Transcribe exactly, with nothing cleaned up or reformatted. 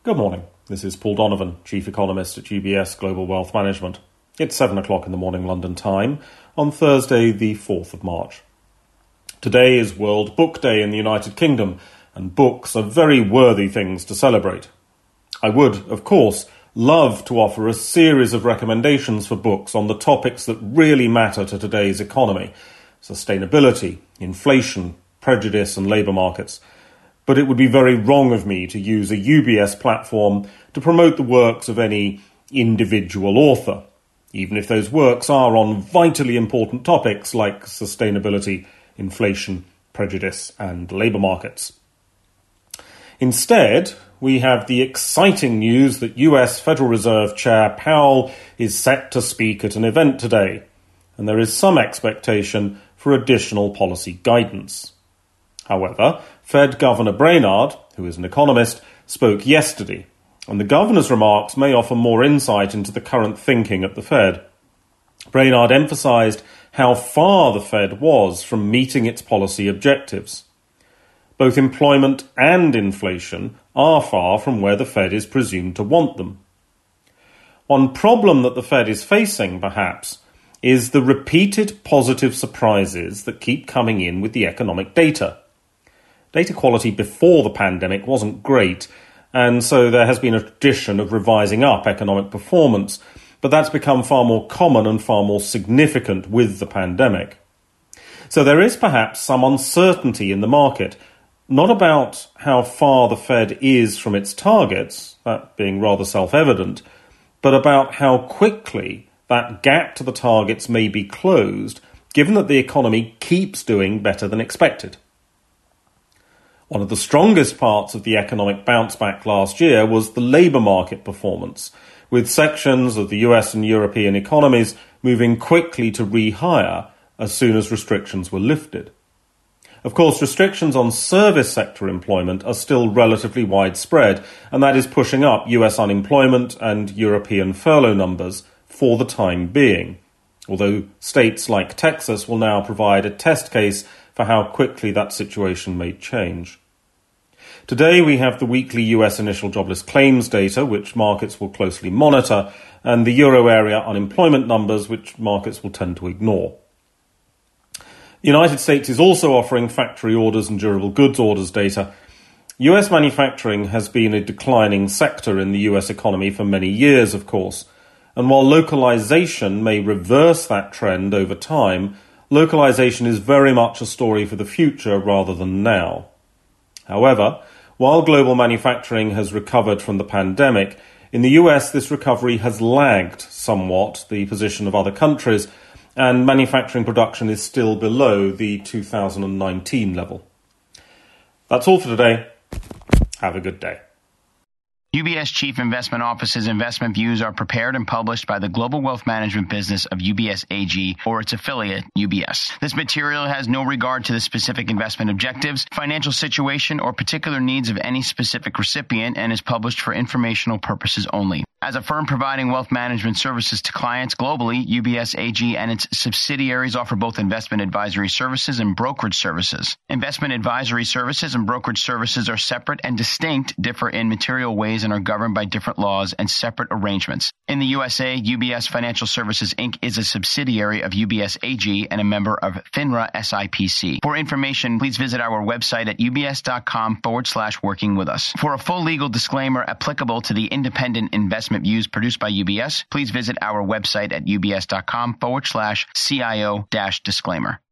Good morning. This is Paul Donovan, Chief Economist at U B S Global Wealth Management. It's seven o'clock in the morning London time on Thursday, the fourth of March. Today is World Book Day in the United Kingdom, and books are very worthy things to celebrate. I would, of course, love to offer a series of recommendations for books on the topics that really matter to today's economy: sustainability, inflation, prejudice and labour markets. But it would be very wrong of me to use a U B S platform to promote the works of any individual author, even if those works are on vitally important topics like sustainability, inflation, prejudice and labour markets. Instead, we have the exciting news that U S Federal Reserve Chair Powell is set to speak at an event today, and there is some expectation for additional policy guidance. However, Fed Governor Brainard, who is an economist, spoke yesterday, and the governor's remarks may offer more insight into the current thinking at the Fed. Brainard emphasized how far the Fed was from meeting its policy objectives. Both employment and inflation are far from where the Fed is presumed to want them. One problem that the Fed is facing, perhaps, is the repeated positive surprises that keep coming in with the economic data. Data quality before the pandemic wasn't great, and so there has been a tradition of revising up economic performance, but that's become far more common and far more significant with the pandemic. So there is perhaps some uncertainty in the market, not about how far the Fed is from its targets, that being rather self-evident, but about how quickly that gap to the targets may be closed, given that the economy keeps doing better than expected. One of the strongest parts of the economic bounce back last year was the labour market performance, with sections of the U S and European economies moving quickly to rehire as soon as restrictions were lifted. Of course, restrictions on service sector employment are still relatively widespread, and that is pushing up U S unemployment and European furlough numbers for the time being, although states like Texas will now provide a test case for how quickly that situation may change. Today we have the weekly U S initial jobless claims data, which markets will closely monitor, and the euro area unemployment numbers, which markets will tend to ignore. The United States is also offering factory orders and durable goods orders data. U S manufacturing has been a declining sector in the U S economy for many years, of course, and while localization may reverse that trend over time, localization is very much a story for the future rather than now. However, while global manufacturing has recovered from the pandemic, in the U S this recovery has lagged somewhat the position of other countries, and manufacturing production is still below the two thousand nineteen level. That's all for today. Have a good day. U B S Chief Investment Office's investment views are prepared and published by the global wealth management business of U B S A G or its affiliate, U B S. This material has no regard to the specific investment objectives, financial situation, or particular needs of any specific recipient and is published for informational purposes only. As a firm providing wealth management services to clients globally, U B S A G and its subsidiaries offer both investment advisory services and brokerage services. Investment advisory services and brokerage services are separate and distinct, differ in material ways, and are governed by different laws and separate arrangements. In the U S A, U B S Financial Services Incorporated is a subsidiary of U B S A G and a member of FINRA S I P C. For information, please visit our website at ubs.com forward slash working with us. For a full legal disclaimer applicable to the independent investment views produced by U B S, please visit our website at ubs.com forward slash CIO dash disclaimer.